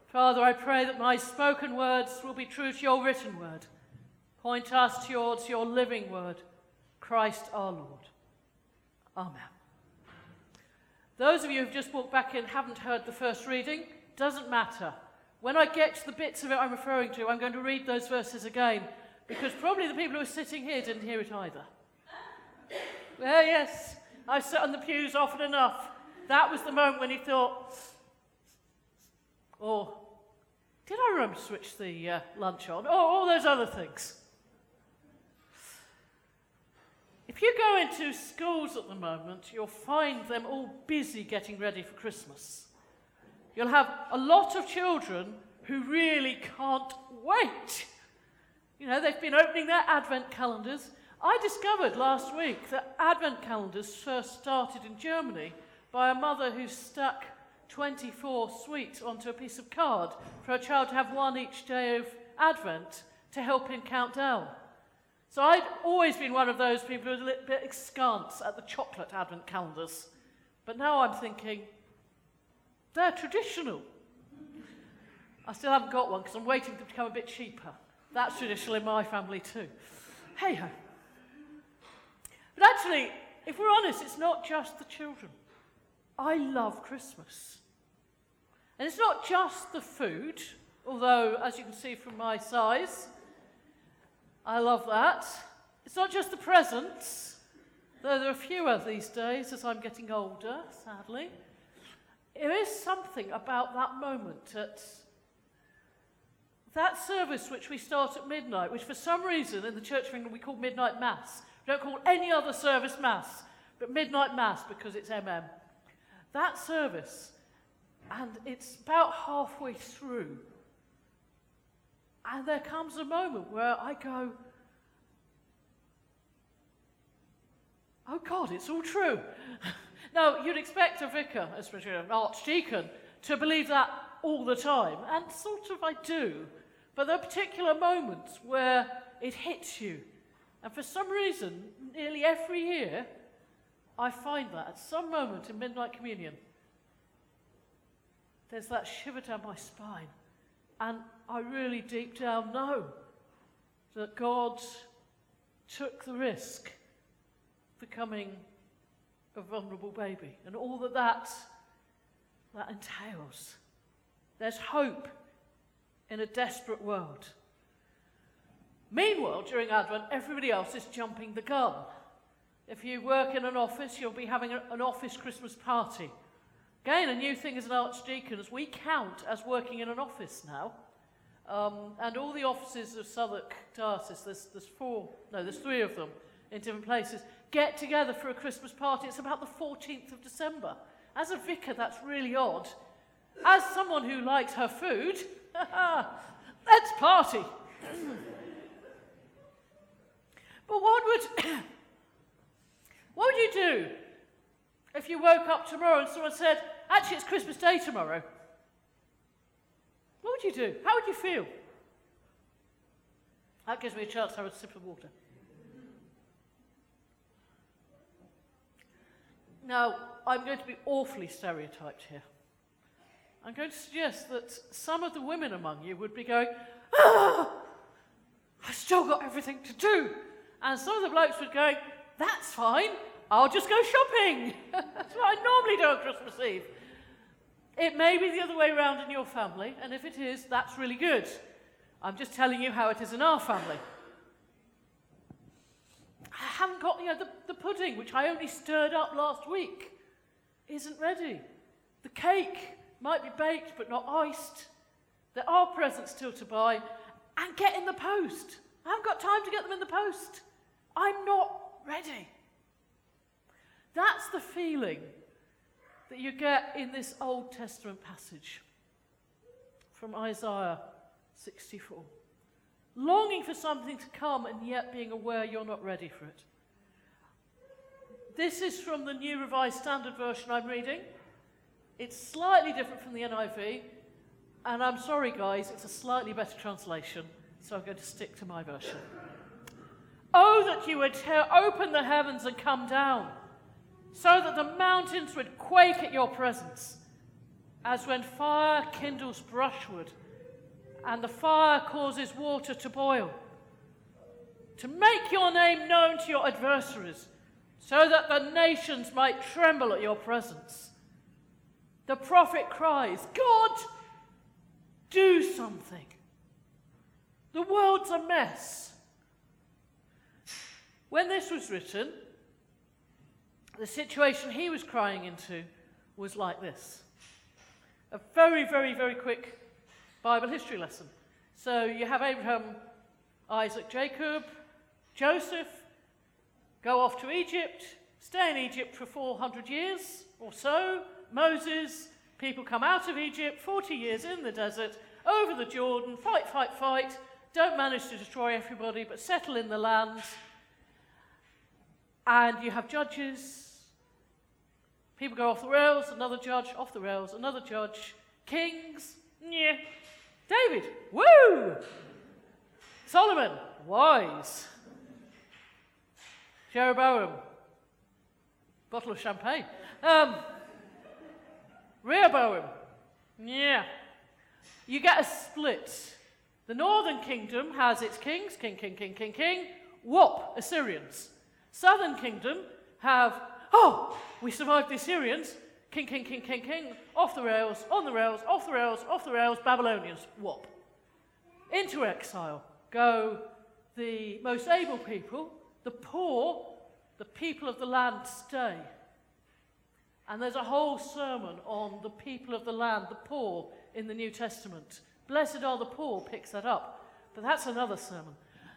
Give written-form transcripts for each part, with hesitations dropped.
Father, I pray that my spoken words will be true to your written word. Point us towards your living word, Christ our Lord. Amen. Those of you who've just walked back in haven't heard the first reading. Doesn't matter. When I get to the bits of it I'm referring to, I'm going to read those verses again, because probably the people who are sitting here didn't hear it either. Well, yes, I sat on the pews often enough. That was the moment when he thought, or did I remember to switch the lunch on? Or all those other things. If you go into schools at the moment, you'll find them all busy getting ready for Christmas. You'll have a lot of children who really can't wait. You know, they've been opening their Advent calendars. I discovered last week that Advent calendars first started in Germany by a mother who stuck 24 sweets onto a piece of card for her child to have one each day of Advent to help him count down. So I'd always been one of those people who was a little bit askance at the chocolate Advent calendars. But now I'm thinking, they're traditional. I still haven't got one because I'm waiting for them to become a bit cheaper. That's traditional in my family too. Hey-ho. But actually, if we're honest, it's not just the children. I love Christmas. And it's not just the food, although, as you can see from my size, I love that. It's not just the presents, though there are fewer these days as I'm getting older, sadly. There is something about that moment at that service which we start at midnight, which for some reason in the Church of England we call midnight mass. We don't call any other service mass, but midnight mass because it's MM. That service, and it's about halfway through, and there comes a moment where I go, oh God, it's all true. Now, you'd expect a vicar, especially an archdeacon, to believe that all the time, and sort of I do. But there are particular moments where it hits you. And for some reason, nearly every year, I find that at some moment in Midnight Communion, there's that shiver down my spine. And I really deep down know that God took the risk of becoming a vulnerable baby and all that entails. There's hope in a desperate world. Meanwhile, during Advent, everybody else is jumping the gun. If you work in an office, you'll be having an office Christmas party. Again, a new thing as an archdeacon is we count as working in an office now. And all the offices of Southwark Diocese, there's 3 of them in different places, get together for a Christmas party. It's about the 14th of December. As a vicar, that's really odd. As someone who likes her food, let's party. But what would you do if you woke up tomorrow and someone said, actually it's Christmas Day tomorrow? What would you do? How would you feel? That gives me a chance to have a sip of water. Now, I'm going to be awfully stereotyped here. I'm going to suggest that some of the women among you would be going, I've still got everything to do. And some of the blokes would go, that's fine, I'll just go shopping. That's what I normally do on Christmas Eve. It may be the other way around in your family, and if it is, that's really good. I'm just telling you how it is in our family. I haven't got, the pudding, which I only stirred up last week, isn't ready. The cake might be baked but not iced. There are presents still to buy, and get in the post. I haven't got time to get them in the post. I'm not ready. That's the feeling that you get in this Old Testament passage from Isaiah 64. Longing for something to come and yet being aware you're not ready for it. This is from the New Revised Standard Version I'm reading. It's slightly different from the NIV, and I'm sorry guys, it's a slightly better translation, so I'm going to stick to my version. Oh, that you would open the heavens and come down, so that the mountains would quake at your presence, as when fire kindles brushwood and the fire causes water to boil, to make your name known to your adversaries, so that the nations might tremble at your presence. The prophet cries, God, do something. The world's a mess. When this was written, the situation he was crying into was like this. A very, very, very quick Bible history lesson. So you have Abraham, Isaac, Jacob, Joseph go off to Egypt, stay in Egypt for 400 years or so. Moses, people come out of Egypt, 40 years in the desert, over the Jordan, fight, don't manage to destroy everybody, but settle in the land. And you have judges. People go off the rails, another judge, off the rails, another judge. Kings, yeah. David, woo! Solomon, wise. Jeroboam, bottle of champagne. Rehoboam, yeah. You get a split. The northern kingdom has its kings, king. Whoop, Assyrians. Southern kingdom have, we survived the Assyrians. King. Off the rails, on the rails, off the rails, Babylonians. Whoop. Into exile go the most able people, the poor, the people of the land stay. And there's a whole sermon on the people of the land, the poor, in the New Testament. Blessed are the poor picks that up. But that's another sermon.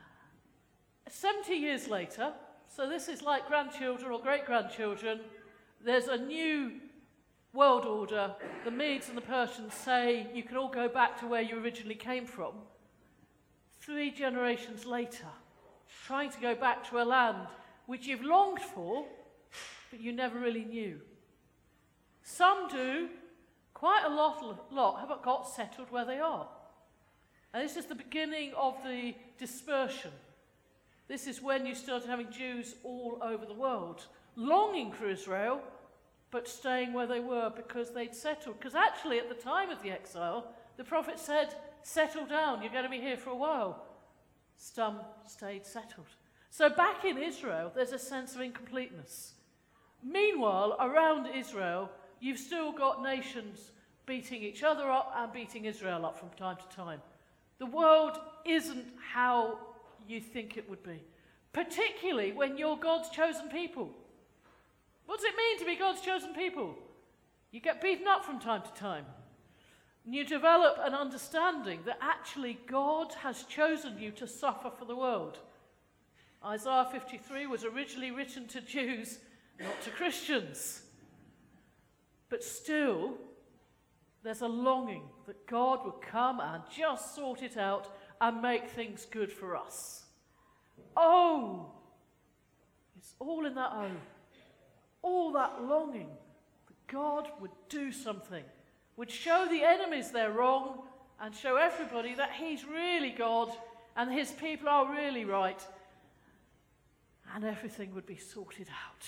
70 years later, so this is like grandchildren or great-grandchildren, there's a new world order. The Medes and the Persians say you can all go back to where you originally came from. 3 generations later, trying to go back to a land which you've longed for, but you never really knew. Some do, quite a lot have got settled where they are. And this is the beginning of the dispersion. This is when you started having Jews all over the world, longing for Israel, but staying where they were because they'd settled. Because actually, at the time of the exile, the prophet said, settle down, you're going to be here for a while. Some stayed settled. So back in Israel, there's a sense of incompleteness. Meanwhile, around Israel, you've still got nations beating each other up and beating Israel up from time to time. The world isn't how you think it would be, particularly when you're God's chosen people. What does it mean to be God's chosen people? You get beaten up from time to time. And you develop an understanding that actually God has chosen you to suffer for the world. Isaiah 53 was originally written to Jews, not to Christians. But still, there's a longing that God would come and just sort it out and make things good for us. Oh! It's all in that oh. All that longing that God would do something, would show the enemies they're wrong and show everybody that he's really God and his people are really right, and everything would be sorted out.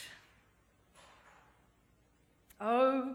Oh,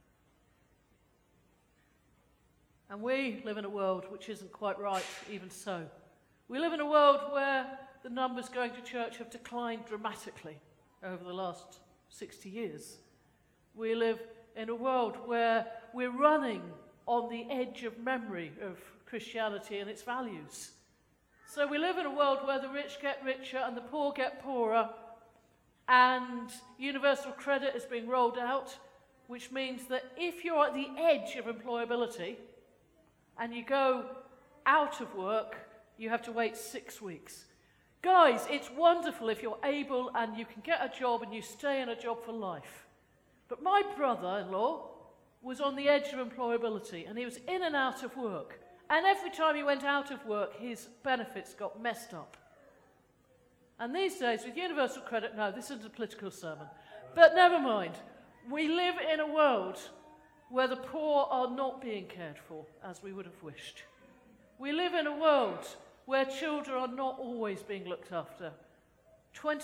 and we live in a world which isn't quite right, even so. We live in a world where the numbers going to church have declined dramatically over the last 60 years. We live in a world where we're running on the edge of memory of Christianity and its values. So we live in a world where the rich get richer and the poor get poorer, and universal credit is being rolled out, which means that if you're at the edge of employability and you go out of work, you have to wait 6 weeks. Guys, it's wonderful if you're able and you can get a job and you stay in a job for life. But my brother-in-law was on the edge of employability and he was in and out of work. And every time he went out of work, his benefits got messed up. And these days, with universal credit, no, this isn't a political sermon, but never mind. We live in a world where the poor are not being cared for as we would have wished. We live in a world where children are not always being looked after.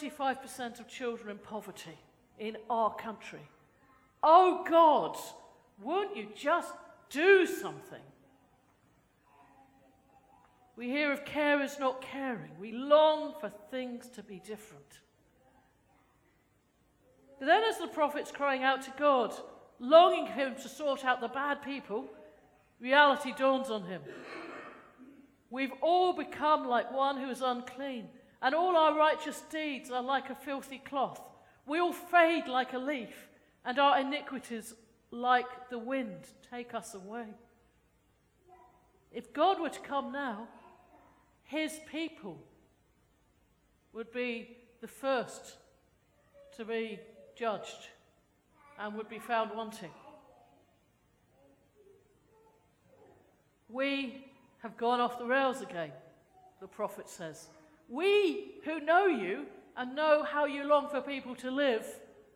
25% of children in poverty in our country. Oh God, Won't you just do something? We hear of carers not caring. We long for things to be different. But then as the prophet's crying out to God, longing for him to sort out the bad people, reality dawns on him. We've all become like one who is unclean, and all our righteous deeds are like a filthy cloth. We all fade like a leaf, and our iniquities, like the wind, take us away. If God were to come now, his people would be the first to be judged and would be found wanting. We have gone off the rails again, the prophet says. We who know you and know how you long for people to live,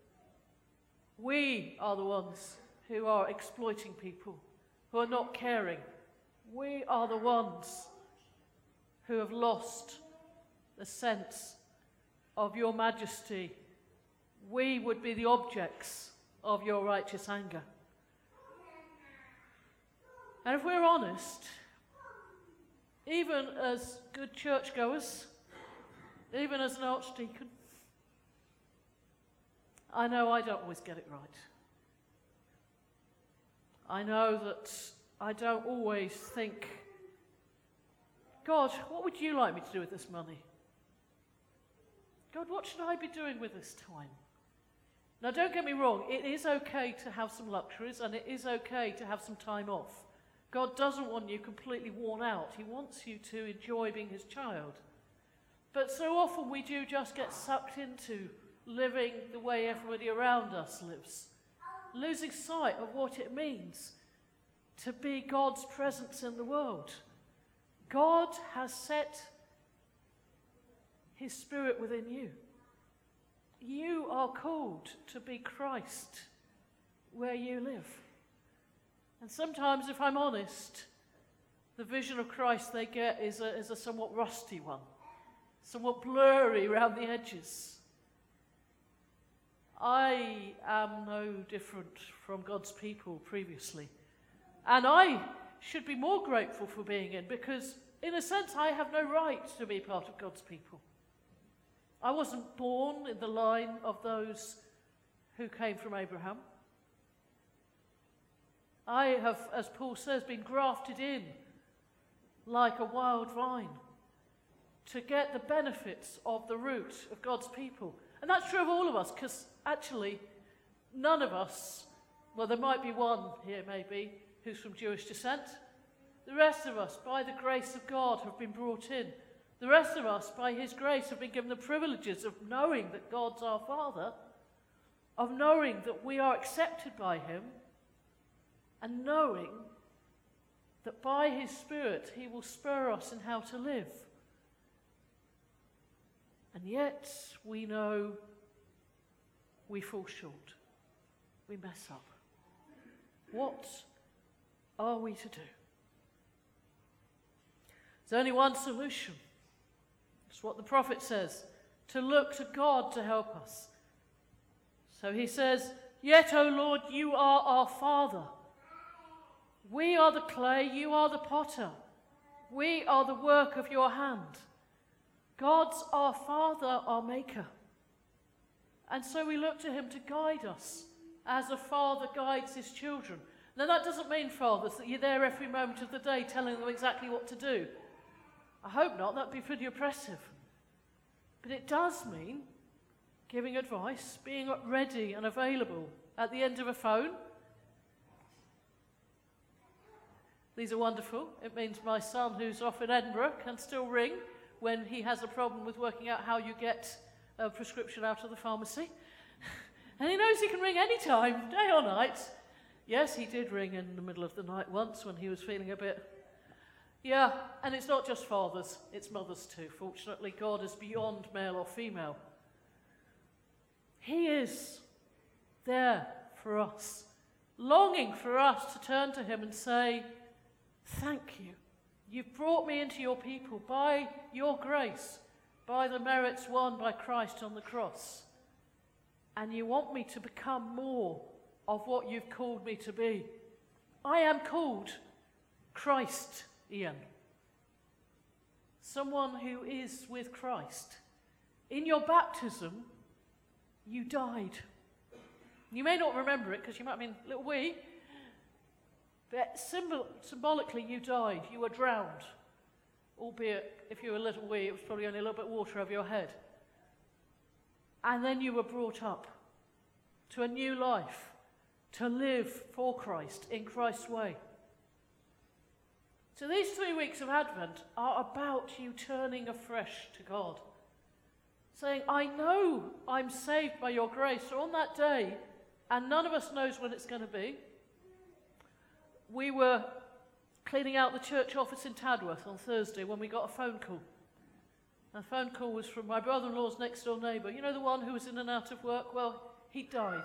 we are the ones who are exploiting people, who are not caring. We are the ones who have lost the sense of your majesty. We would be the objects of your righteous anger. And if we're honest, even as good churchgoers, even as an archdeacon, I know I don't always get it right. I know that I don't always think, God, what would you like me to do with this money? God, what should I be doing with this time? Now, don't get me wrong, it is okay to have some luxuries and it is okay to have some time off. God doesn't want you completely worn out. He wants you to enjoy being his child. But so often we do just get sucked into living the way everybody around us lives, losing sight of what it means to be God's presence in the world. God has set his Spirit within you. You are called to be Christ where you live. And sometimes, if I'm honest, the vision of Christ they get is a somewhat rusty one, somewhat blurry around the edges. I am no different from God's people previously. And I should be more grateful for being in, because in a sense I have no right to be part of God's people. I wasn't born in the line of those who came from Abraham. I have, as Paul says, been grafted in like a wild vine to get the benefits of the root of God's people. And that's true of all of us, because actually none of us, well, there might be one here maybe who's from Jewish descent. The rest of us, by the grace of God, have been brought in. The rest of us, by his grace, have been given the privileges of knowing that God's our Father, of knowing that we are accepted by him, and knowing that by his Spirit he will spur us in how to live. And yet we know we fall short. We mess up. What are we to do? There's only one solution. It's what the prophet says, to look to God to help us. So he says, "Yet, O Lord, you are our Father. We are the clay, you are the potter. We are the work of your hand. God's our Father, our Maker." And so we look to him to guide us as a father guides his children. Now that doesn't mean, fathers, that you're there every moment of the day telling them exactly what to do. I hope not, that'd be pretty oppressive. But it does mean giving advice, being ready and available at the end of a phone. These are wonderful. It means my son, who's off in Edinburgh, can still ring when he has a problem with working out how you get a prescription out of the pharmacy. And he knows he can ring any time, day or night. Yes, he did ring in the middle of the night once when he was feeling a bit... Yeah, and it's not just fathers, it's mothers too. Fortunately, God is beyond male or female. He is there for us, longing for us to turn to him and say, "Thank you. You've brought me into your people by your grace, by the merits won by Christ on the cross. And you want me to become more of what you've called me to be. I am called Christ, Ian. Someone who is with Christ. In your baptism, you died. You may not remember it because you might have been a little wee, but symbolically you died. You were drowned. Albeit, if you were a little wee, it was probably only a little bit of water over your head. And then you were brought up to a new life, to live for Christ, in Christ's way. So these 3 weeks of Advent are about you turning afresh to God. Saying, I know I'm saved by your grace. So on that day, and none of us knows when it's going to be, we were cleaning out the church office in Tadworth on Thursday when we got a phone call. And the phone call was from my brother-in-law's next door neighbour. You know, the one who was in and out of work? Well, he died.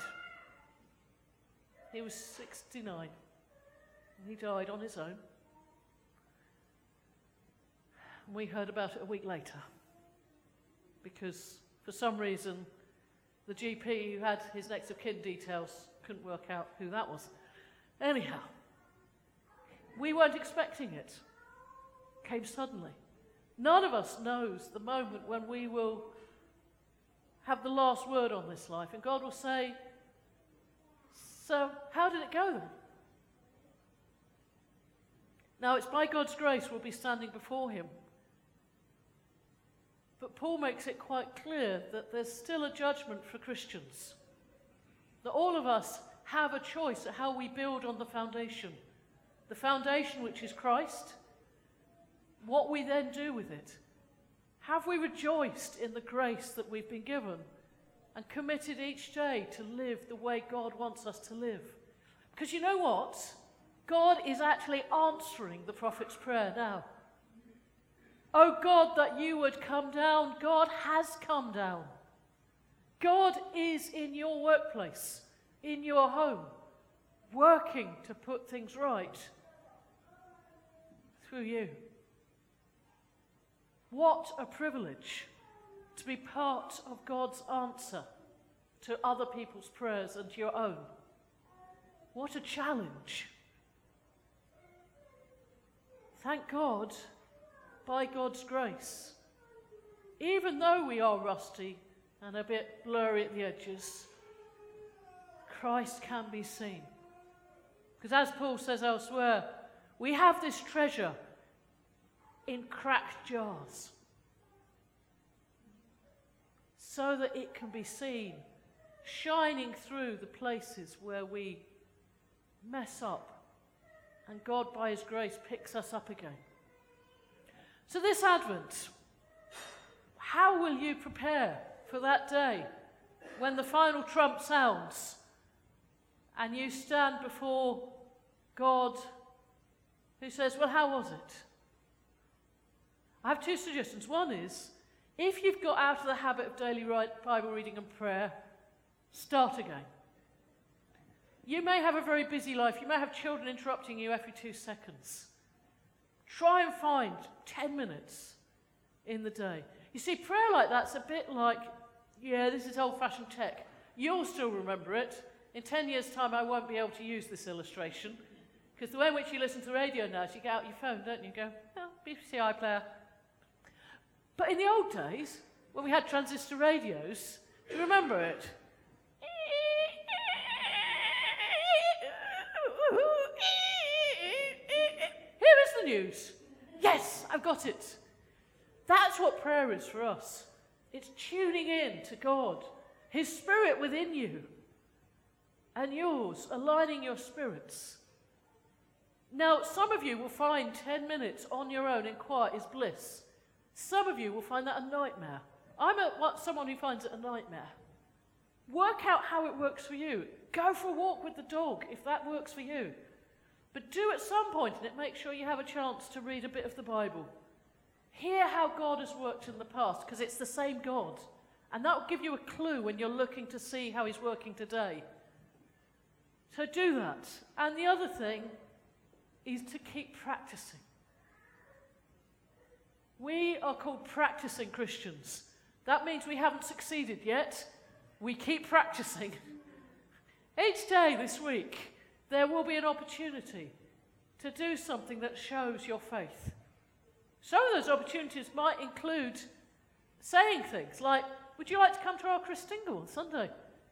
He was 69. And he died on his own. And we heard about it a week later. Because for some reason, the GP who had his next of kin details couldn't work out who that was. Anyhow, we weren't expecting it. It came suddenly. None of us knows the moment when we will have the last word on this life, and God will say, so how did it go then? Now, it's by God's grace we'll be standing before him. But Paul makes it quite clear that there's still a judgment for Christians. That all of us have a choice at how we build on the foundation. The foundation which is Christ. What we then do with it. Have we rejoiced in the grace that we've been given and committed each day to live the way God wants us to live? Because you know what? God is actually answering the prophet's prayer now. Oh God, that you would come down. God has come down. God is in your workplace, in your home, working to put things right through you. What a privilege to be part of God's answer to other people's prayers and to your own. What a challenge. Thank God, by God's grace, even though we are rusty and a bit blurry at the edges, Christ can be seen. Because as Paul says elsewhere, we have this treasure in cracked jars so that it can be seen, shining through the places where we mess up, and God by his grace picks us up again. So this Advent, how will you prepare for that day when the final trump sounds and you stand before God who says, well, how was it? I have two suggestions. One is, if you've got out of the habit of daily Bible reading and prayer, start again. You may have a very busy life. You may have children interrupting you every 2 seconds. Try and find 10 minutes in the day. You see, prayer like that's a bit like, yeah, this is old-fashioned tech. You'll still remember it. In 10 years' time, I won't be able to use this illustration, because the way in which you listen to radio now is you get out your phone, don't you? Go, oh, BBC iPlayer. But in the old days, when we had transistor radios, do you remember it? Here is the news. Yes, I've got it. That's what prayer is for us. It's tuning in to God, his spirit within you and yours, aligning your spirits. Now, some of you will find 10 minutes on your own in quiet is bliss. Some of you will find that a nightmare. I'm someone who finds it a nightmare. Work out how it works for you. Go for a walk with the dog if that works for you. But do at some point in it, make sure you have a chance to read a bit of the Bible. Hear how God has worked in the past, because it's the same God. And that will give you a clue when you're looking to see how he's working today. So do that. And the other thing is to keep practicing. We are called practicing Christians. That means we haven't succeeded yet. We keep practicing. Each day this week, there will be an opportunity to do something that shows your faith. Some of those opportunities might include saying things like, would you like to come to our Christingle on Sunday?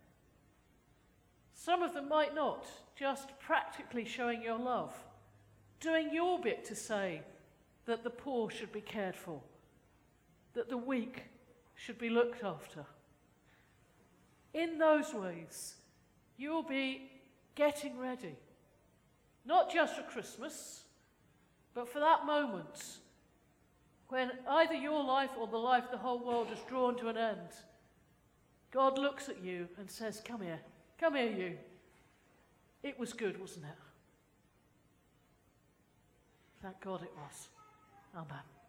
Some of them might not, just practically showing your love, doing your bit to say that the poor should be cared for, that the weak should be looked after. In those ways, you'll be getting ready, not just for Christmas, but for that moment when either your life or the life of the whole world is drawn to an end. God looks at you and says, come here you. It was good, wasn't it? Thank God it was. Amen.